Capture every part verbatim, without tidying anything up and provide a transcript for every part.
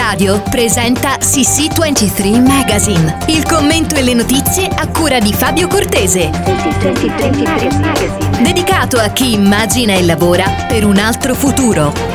Radio presenta C C ventitré Magazine. Il commento e le notizie a cura di Fabio Cortese. C C ventitré Magazine. Dedicato a chi immagina e lavora per un altro futuro.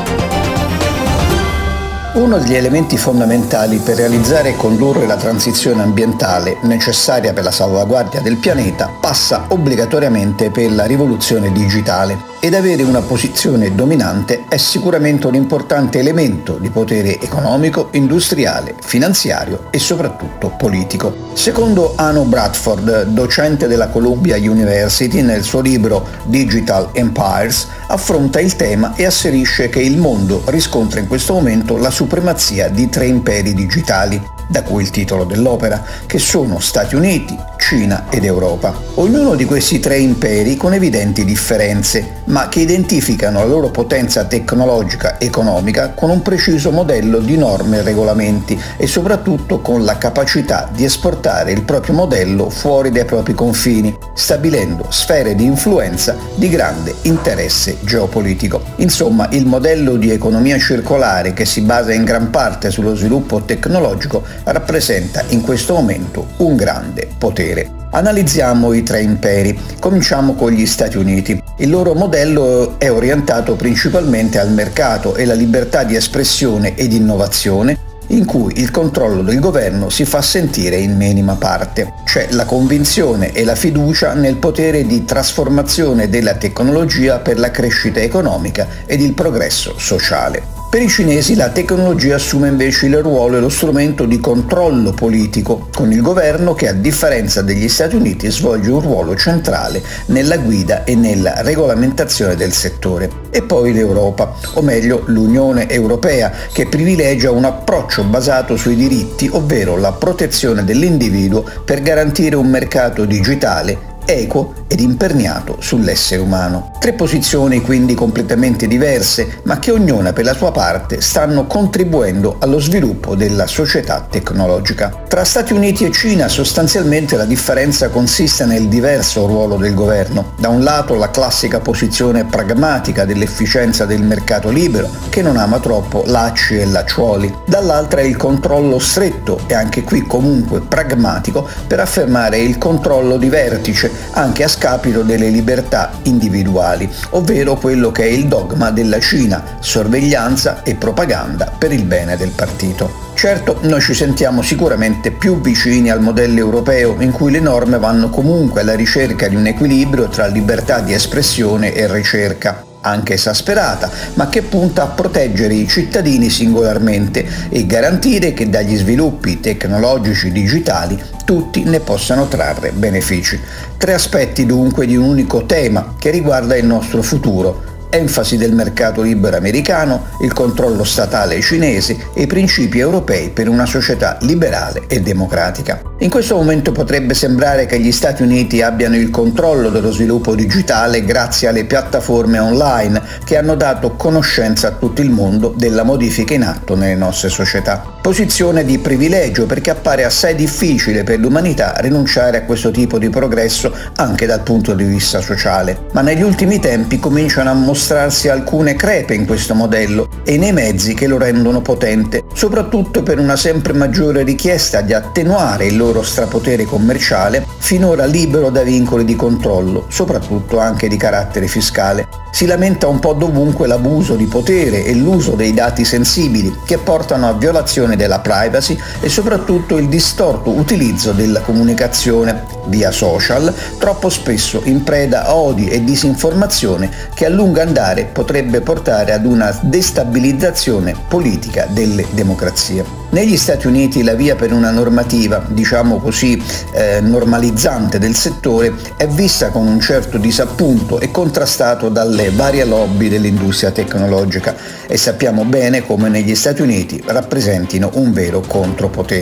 Uno degli elementi fondamentali per realizzare e condurre la transizione ambientale necessaria per la salvaguardia del pianeta passa obbligatoriamente per la rivoluzione digitale ed avere una posizione dominante è sicuramente un importante elemento di potere economico, industriale, finanziario e soprattutto politico. Secondo Anu Bradford, docente della Columbia University, nel suo libro Digital Empires affronta il tema e asserisce che il mondo riscontra in questo momento la supremazia di tre imperi digitali, da cui il titolo dell'opera, che sono Stati Uniti, Cina ed Europa. Ognuno di questi tre imperi con evidenti differenze, ma che identificano la loro potenza tecnologica e economica con un preciso modello di norme e regolamenti e soprattutto con la capacità di esportare il proprio modello fuori dai propri confini, stabilendo sfere di influenza di grande interesse geopolitico. Insomma, il modello di economia circolare, che si basa in gran parte sullo sviluppo tecnologico, rappresenta in questo momento un grande potere. Analizziamo i tre imperi. Cominciamo con gli Stati Uniti. Il loro modello è orientato principalmente al mercato e la libertà di espressione ed innovazione, in cui il controllo del governo si fa sentire in minima parte. C'è la convinzione e la fiducia nel potere di trasformazione della tecnologia per la crescita economica ed il progresso sociale. Per i cinesi la tecnologia assume invece il ruolo e lo strumento di controllo politico, con il governo che, a differenza degli Stati Uniti, svolge un ruolo centrale nella guida e nella regolamentazione del settore. E poi l'Europa, o meglio l'Unione Europea, che privilegia un approccio basato sui diritti, ovvero la protezione dell'individuo per garantire un mercato digitale equo ed imperniato sull'essere umano. Tre posizioni quindi completamente diverse, ma che ognuna per la sua parte stanno contribuendo allo sviluppo della società tecnologica. Tra Stati Uniti e Cina sostanzialmente la differenza consiste nel diverso ruolo del governo. Da un lato la classica posizione pragmatica dell'efficienza del mercato libero, che non ama troppo lacci e lacciuoli. Dall'altra il controllo stretto e anche qui comunque pragmatico per affermare il controllo di vertice anche a scapito delle libertà individuali, ovvero quello che è il dogma della Cina, sorveglianza e propaganda per il bene del partito. Certo, noi ci sentiamo sicuramente più vicini al modello europeo, in cui le norme vanno comunque alla ricerca di un equilibrio tra libertà di espressione e ricerca, anche esasperata, ma che punta a proteggere i cittadini singolarmente e garantire che dagli sviluppi tecnologici digitali tutti ne possano trarre benefici. Tre aspetti dunque di un unico tema che riguarda il nostro futuro: enfasi del mercato libero americano, il controllo statale cinese e i principi europei per una società liberale e democratica. In questo momento potrebbe sembrare che gli Stati Uniti abbiano il controllo dello sviluppo digitale grazie alle piattaforme online che hanno dato conoscenza a tutto il mondo della modifica in atto nelle nostre società. Posizione di privilegio, perché appare assai difficile per l'umanità rinunciare a questo tipo di progresso anche dal punto di vista sociale. Ma negli ultimi tempi cominciano a mostrarsi alcune crepe in questo modello e nei mezzi che lo rendono potente, soprattutto per una sempre maggiore richiesta di attenuare il loro strapotere commerciale, finora libero da vincoli di controllo, soprattutto anche di carattere fiscale. Si lamenta un po' dovunque l'abuso di potere e l'uso dei dati sensibili che portano a violazione della privacy e soprattutto il distorto utilizzo della comunicazione via social, troppo spesso in preda a odi e disinformazione che a lungo andare potrebbe portare ad una destabilizzazione politica delle democrazie. Negli Stati Uniti la via per una normativa, diciamo così, eh, normalizzante del settore è vista con un certo disappunto e contrastato dalle varie lobby dell'industria tecnologica, e sappiamo bene come negli Stati Uniti rappresentino un vero contropotere.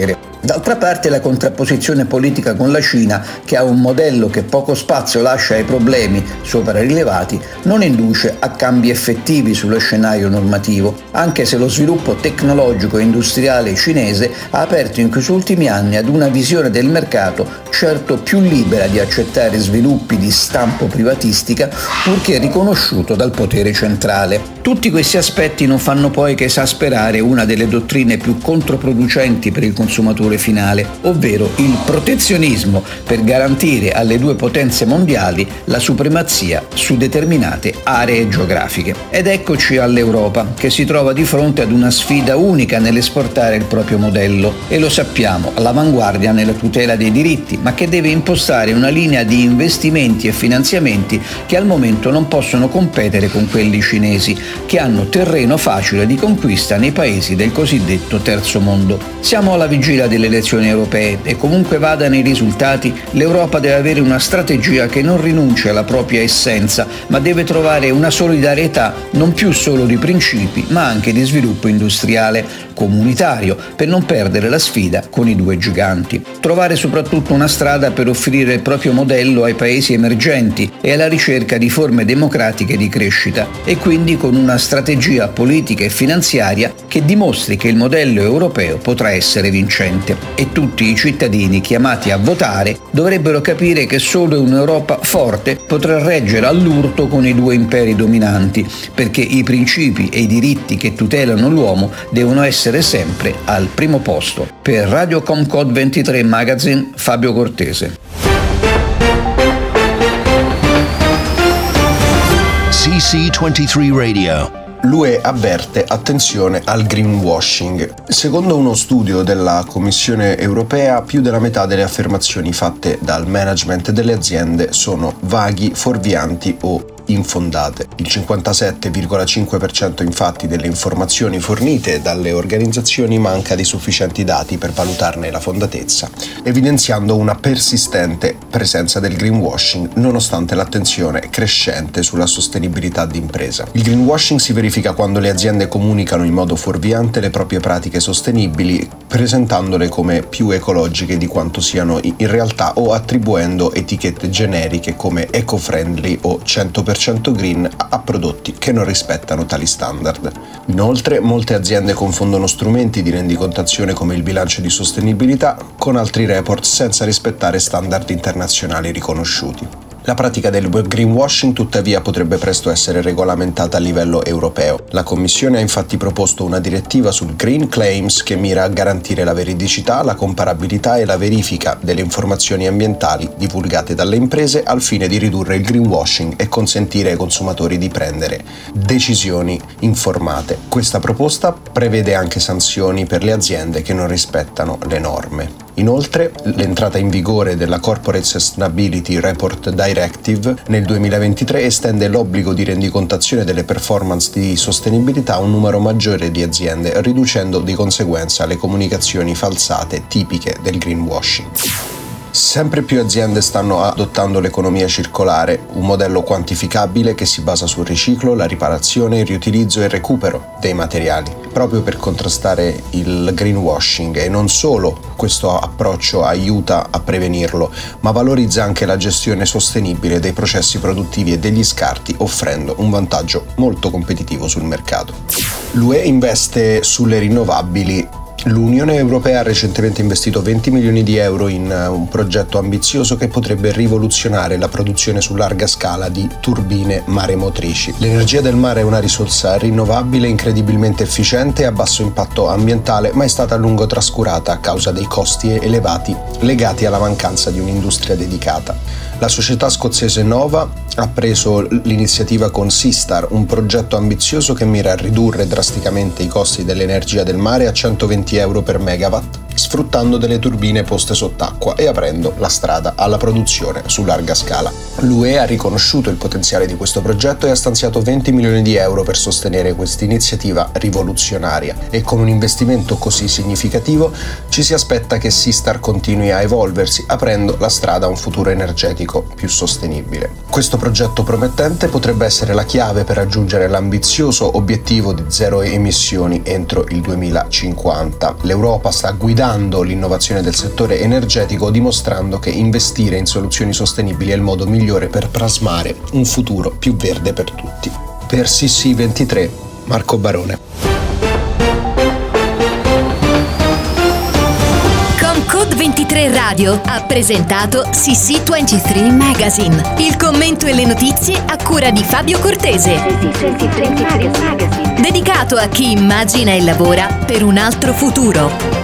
D'altra parte la contrapposizione politica con la Cina, che ha un modello che poco spazio lascia ai problemi sopra rilevati, non induce a cambi effettivi sullo scenario normativo, anche se lo sviluppo tecnologico e industriale cinese ha aperto in questi ultimi anni ad una visione del mercato certo più libera di accettare sviluppi di stampo privatistica, purché riconosciuto dal potere centrale. Tutti questi aspetti non fanno poi che esasperare una delle dottrine più controproducenti per il consumatore finale, ovvero il protezionismo per garantire alle due potenze mondiali la supremazia su determinate aree geografiche. Ed eccoci all'Europa, che si trova di fronte ad una sfida unica nell'esportare il proprio modello, e lo sappiamo, all'avanguardia nella tutela dei diritti, ma che deve impostare una linea di investimenti e finanziamenti che al momento non possono competere con quelli cinesi, che hanno terreno facile di conquista nei paesi del cosiddetto terzo mondo. Siamo alla vigilia delle elezioni europee e comunque vadano i risultati, l'Europa deve avere una strategia che non rinunci alla propria essenza, ma deve trovare una solidarietà non più solo di principi, ma anche di sviluppo industriale, comunitario, per non perdere la sfida con i due giganti. Trovare soprattutto una strada per offrire il proprio modello ai paesi emergenti e alla ricerca di forme democratiche di crescita, e quindi con una strategia politica e finanziaria che dimostri che il modello europeo potrà essere vincente. E tutti i cittadini chiamati a votare dovrebbero capire che solo un'Europa forte potrà reggere all'urto con i due imperi dominanti, perché i principi e i diritti che tutelano l'uomo devono essere sempre al primo posto. Per Radio Comcode ventitré Magazine, Fabio Cortese. C C ventitré Radio. L'U E avverte attenzione al greenwashing. Secondo uno studio della Commissione europea, più della metà delle affermazioni fatte dal management delle aziende sono vaghi, fuorvianti o infondate. Il cinquantasette virgola cinque per cento infatti delle informazioni fornite dalle organizzazioni manca di sufficienti dati per valutarne la fondatezza, evidenziando una persistente presenza del greenwashing nonostante l'attenzione crescente sulla sostenibilità d'impresa. Il greenwashing si verifica quando le aziende comunicano in modo fuorviante le proprie pratiche sostenibili, presentandole come più ecologiche di quanto siano in realtà o attribuendo etichette generiche come eco-friendly o cento per cento green a prodotti che non rispettano tali standard. Inoltre, molte aziende confondono strumenti di rendicontazione come il bilancio di sostenibilità con altri report senza rispettare standard internazionali riconosciuti. La pratica del greenwashing tuttavia potrebbe presto essere regolamentata a livello europeo. La Commissione ha infatti proposto una direttiva sul Green Claims che mira a garantire la veridicità, la comparabilità e la verifica delle informazioni ambientali divulgate dalle imprese al fine di ridurre il greenwashing e consentire ai consumatori di prendere decisioni informate. Questa proposta prevede anche sanzioni per le aziende che non rispettano le norme. Inoltre, l'entrata in vigore della Corporate Sustainability Report Directive nel duemilaventitré estende l'obbligo di rendicontazione delle performance di sostenibilità a un numero maggiore di aziende, riducendo di conseguenza le comunicazioni falsate tipiche del greenwashing. Sempre più aziende stanno adottando l'economia circolare, un modello quantificabile che si basa sul riciclo, la riparazione, il riutilizzo e il recupero dei materiali, proprio per contrastare il greenwashing. E non solo questo approccio aiuta a prevenirlo, ma valorizza anche la gestione sostenibile dei processi produttivi e degli scarti, offrendo un vantaggio molto competitivo sul mercato. L'U E investe sulle rinnovabili. L'Unione Europea ha recentemente investito venti milioni di euro in un progetto ambizioso che potrebbe rivoluzionare la produzione su larga scala di turbine maremotrici. L'energia del mare è una risorsa rinnovabile incredibilmente efficiente e a basso impatto ambientale, ma è stata a lungo trascurata a causa dei costi elevati legati alla mancanza di un'industria dedicata. La società scozzese Nova ha preso l'iniziativa con Seastar, un progetto ambizioso che mira a ridurre drasticamente i costi dell'energia del mare a centoventi euro per megawatt, sfruttando delle turbine poste sott'acqua e aprendo la strada alla produzione su larga scala. L'U E ha riconosciuto il potenziale di questo progetto e ha stanziato venti milioni di euro per sostenere questa iniziativa rivoluzionaria, e con un investimento così significativo ci si aspetta che Seastar continui a evolversi, aprendo la strada a un futuro energetico più sostenibile. Questo progetto promettente potrebbe essere la chiave per raggiungere l'ambizioso obiettivo di zero emissioni entro il duemilacinquanta. L'Europa sta guidando guidando l'innovazione del settore energetico, dimostrando che investire in soluzioni sostenibili è il modo migliore per plasmare un futuro più verde per tutti. Per C C ventitré, Marco Barone. Code ventitré Radio ha presentato C C ventitré Magazine, il commento e le notizie a cura di Fabio Cortese, dedicato a chi immagina e lavora per un altro futuro.